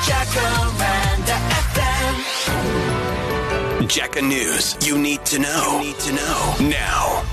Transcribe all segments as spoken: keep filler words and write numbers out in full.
Jacaranda F M. Jacka News. You need to know. You need to know now.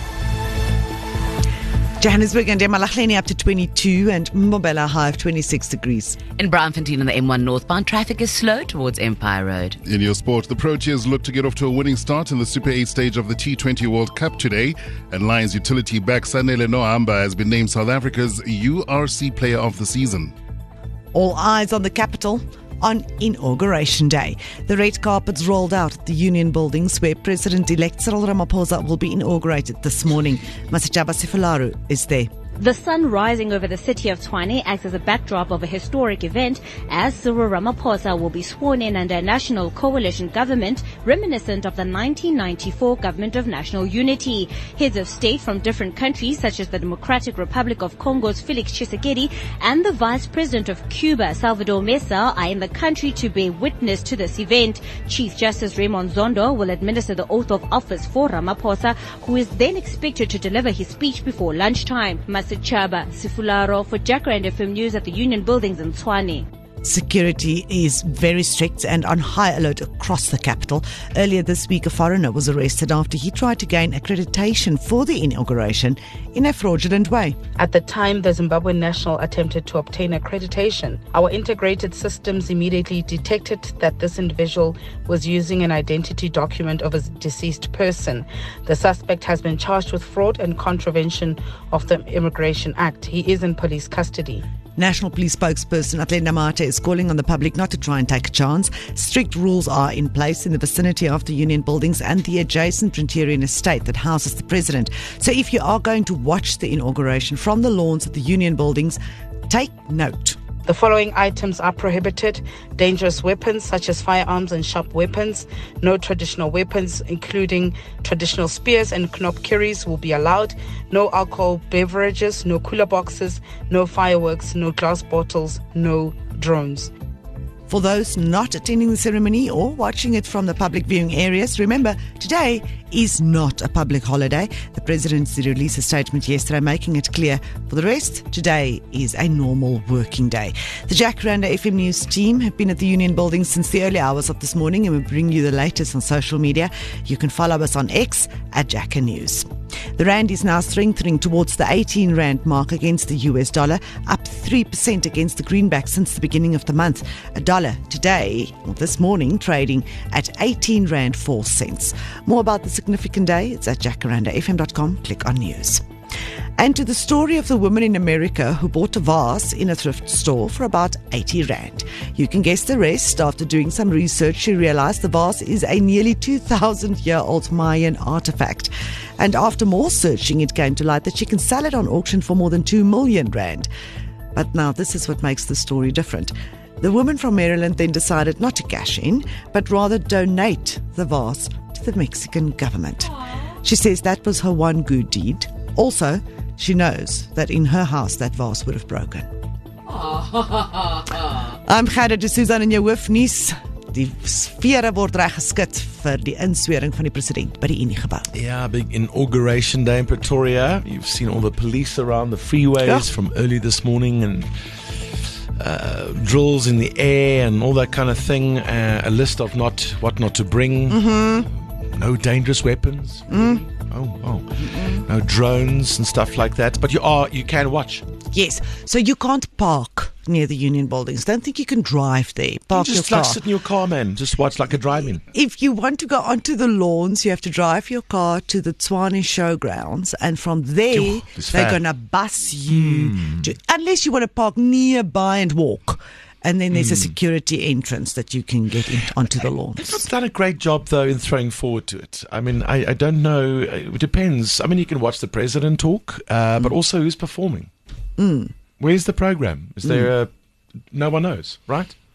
Johannesburg and Emalacheni up to twenty-two and Mobela high of twenty-six degrees. In Braamfontein on the M one northbound, traffic is slow towards Empire Road. In your sport, the Proteas look to get off to a winning start in the Super eight stage of the T twenty World Cup today. And Lions utility back Sanele Nohamba has been named South Africa's U R C Player of the Season. All eyes on the capital on Inauguration Day. The red carpets rolled out at the Union Buildings where President-elect Cyril Ramaphosa will be inaugurated this morning. Masijaba Sifularu is there. The sun rising over the city of Tshwane acts as a backdrop of a historic event as Cyril Ramaphosa will be sworn in under a national coalition government reminiscent of the nineteen ninety-four Government of National Unity. Heads of state from different countries such as the Democratic Republic of Congo's Felix Tshisekedi and the Vice President of Cuba, Salvador Mesa, are in the country to bear witness to this event. Chief Justice Raymond Zondo will administer the oath of office for Ramaphosa, who is then expected to deliver his speech before lunchtime. Chaba Sifularo for Jacaranda F M News at the Union Buildings in Tshwane. Security is very strict and on high alert across the capital. Earlier this week, a foreigner was arrested after he tried to gain accreditation for the inauguration in a fraudulent way. At the time the Zimbabwean national attempted to obtain accreditation, our integrated systems immediately detected that this individual was using an identity document of a deceased person. The suspect has been charged with fraud and contravention of the Immigration Act. He is in police custody. National Police spokesperson Athlenda Mate is calling on the public not to try and take a chance. Strict rules are in place in the vicinity of the Union Buildings and the adjacent Rentarian estate that houses the president. So if you are going to watch the inauguration from the lawns of the Union Buildings, take note. The following items are prohibited: dangerous weapons such as firearms and sharp weapons. No traditional weapons, including traditional spears and knobkerries, will be allowed. No alcohol beverages, no cooler boxes, no fireworks, no glass bottles, no drones. For those not attending the ceremony or watching it from the public viewing areas, remember, today is not a public holiday. The President released a statement yesterday making it clear. For the rest, today is a normal working day. The Jacaranda F M News team have been at the Union Building since the early hours of this morning and we bring you the latest on social media. You can follow us on X at Jacka News. The rand is now strengthening towards the eighteen rand mark against the U S dollar, up three percent against the greenback since the beginning of the month. A dollar today, or this morning, trading at eighteen rand four cents. More about the significant day, it's at jacaranda f m dot com. Click on news. And to the story of the woman in America who bought a vase in a thrift store for about eighty rand. You can guess the rest. After doing some research, she realized the vase is a nearly two thousand year old Mayan artifact. And after more searching, it came to light that she can sell it on auction for more than two million rand. But now this is what makes the story different. The woman from Maryland then decided not to cash in, but rather donate the vase to the Mexican government. She says that was her one good deed. Also, she knows that in her house that vase would have broken. I'm Gerda de Susan in jou hoofnuus. Die sfere word reg geskit vir die inswering van die president by die Uniegebou. Yeah, big inauguration day in Pretoria. You've seen all the police around the freeways yeah. from early this morning and uh, drills in the air and all that kind of thing. Uh, a list of not what not to bring. Mm-hmm. No dangerous weapons. Mm. Oh, oh. Mm-mm. No drones and stuff like that. But you are you can watch. Yes, so you can't park near the Union Buildings. Don't think you can drive there. Park you just your like car. sit in your car, man. Just watch like a drive-in. If you want to go onto the lawns, you have to drive your car to the Tshwane Showgrounds, and from there Oh, they're going to bus you mm. to, unless you want to park nearby and walk. And then there's mm. a security entrance that you can get in, onto the lawns. They've done a great job, though, in throwing forward to it. I mean, I, I don't know. It depends. I mean, you can watch the president talk, uh, mm. but also who's performing. Mm. Where's the program? Is there mm. a... No one knows, right?